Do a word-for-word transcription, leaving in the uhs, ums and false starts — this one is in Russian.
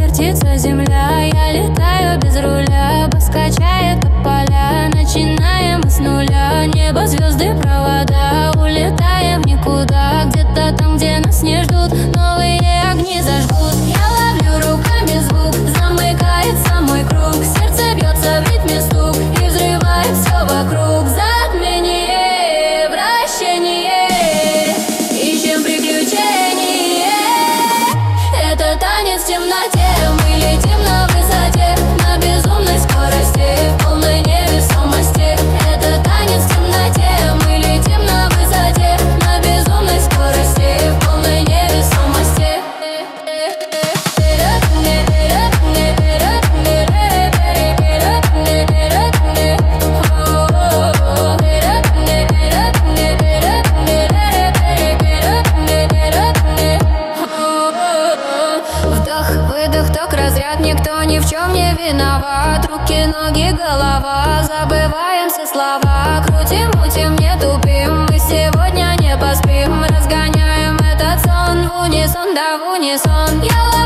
вертится земля. Я летаю без руля, бас качает тополя. Начинаем мы с нуля, небо, звезды, провода. Улетаем в никуда, где-то там, где нас не ждут, новые огни зажгут. Я ловлю руками звук, замыкается мой круг. Сердце бьется в ритме стук и взрывает все вокруг. Затмение, вращение, ищем приключения. Это танец в темноте, мы летим на высоте, на безумной скорости, в полной невесомости. Это танец в темноте, мы летим на высоте, на безумной скорости, в полной невесомости. Вдох-выдох, ток, разряд, никто ни в чем не виноват. Руки, ноги, голова, забываем все слова. Крутим, мутим, не тупим, мы сегодня не поспим. Разгоняем этот сон в унисон, да в унисон. Я